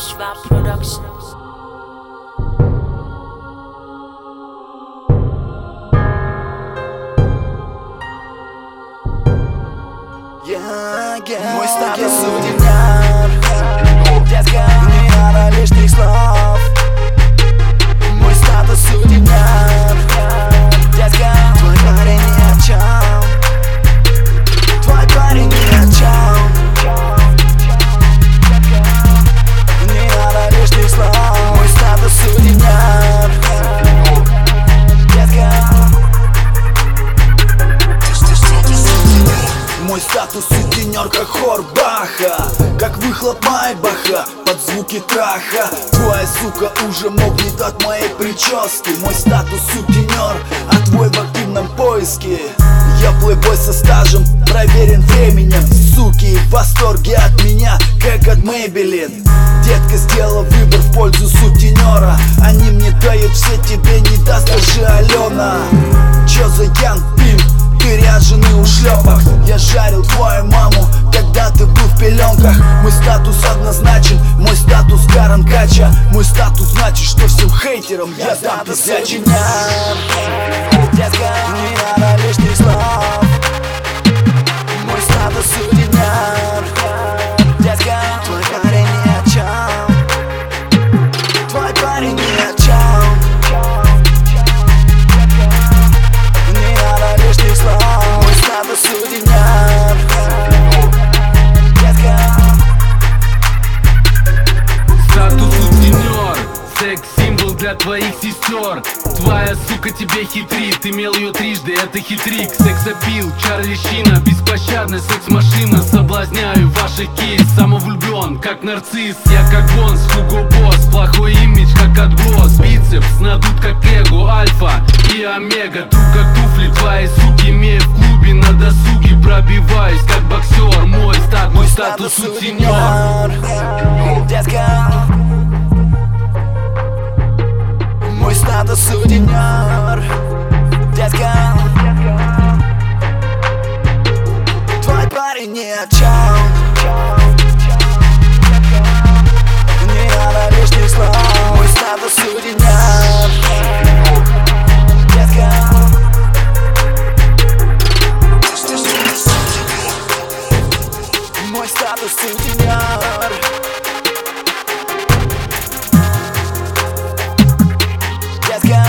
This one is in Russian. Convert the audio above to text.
Vishwa Productions. Мой статус сутенер. Детка, не надо лишних слов. Мой статус сутенер. Детка, твой парень ни о чем. Твой парень ни о чем. Не надо лишних слов. Мой статус сутенер. Детка. Мой статус сутенер, как хор Баха, как выхлоп Майбаха под звуки траха. Твоя сука уже мокнет от моей прически. Мой статус сутенер, а твой в активном поиске. Я плейбой со стажем, проверен временем. Суки в восторге от меня, как от Maybelline. Детка сделала выбор в пользу сутенера. Они мне дают, все тебе не даст даже Алена. Чё за Янг Пимп? Ты ряженый ушлепок. Я жарил твою маму, когда ты был в пеленках. Мой статус однозначен, мой статус Каранкача. Мой статус значит, что всем хейтерам я дам пиздячий. Детка, не надо лишних слов. Мой статус сутенер. Детка, твой парень ни о чем. Твой парень ни о чем. Не надо лишних слов. Мой статус сутенер. Детка. Статус сутенер, секс-символ для твоих сестер. Твоя сука тебе хитрит, имел ее трижды, это хитрик. Секс-апил, Чарли Щина, беспощадная секс-машина. Соблазняю ваших кейс, самовлюблен, как нарцисс. Я как Бонс, Хуго Босс, плохой имидж, как отброс. Бицепс надут, как эго, альфа и омега. Тру как туфли, твои суки имею в клубе на досуге. Пробиваюсь, как боксер, мой статус сутенер. Детка. Мой статус сутенер. Детка. Твой парень ни о чем. Не надо лишних слов. Мой статус сутенер. Детка. Мой статус сутенер. Детка.